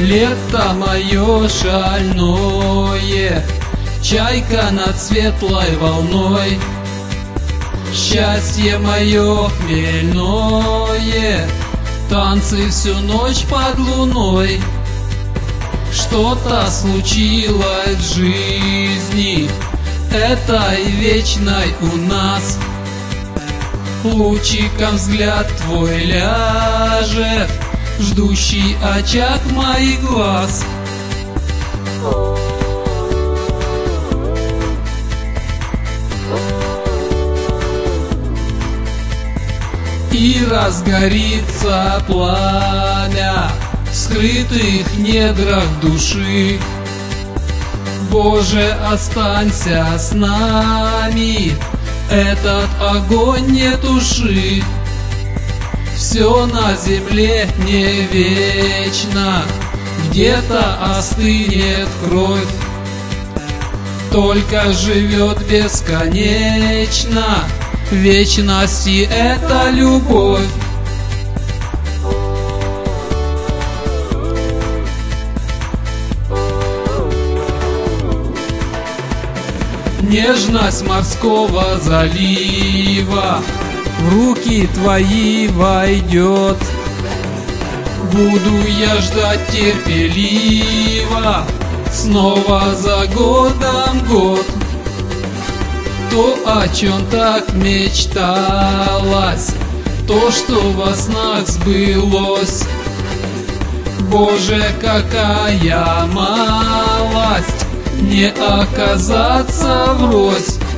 Лето мое шальное, чайка над светлой волной. Счастье мое хмельное, танцы всю ночь под луной. Что-то случилось в жизни этой вечной у нас. Лучиком взгляд твой ляжет, ждущий очаг моих глаз. И разгорится пламя в скрытых недрах души. Боже, останься с нами, этот огонь не туши. Все на земле не вечно, где-то остынет кровь. Только живет бесконечно, в вечности это любовь. Нежность морского залива в руки твои войдет. Буду я ждать терпеливо, снова за годом год. То, о чем так мечталось, то, что во снах сбылось. Боже, какая малость не оказаться врозь.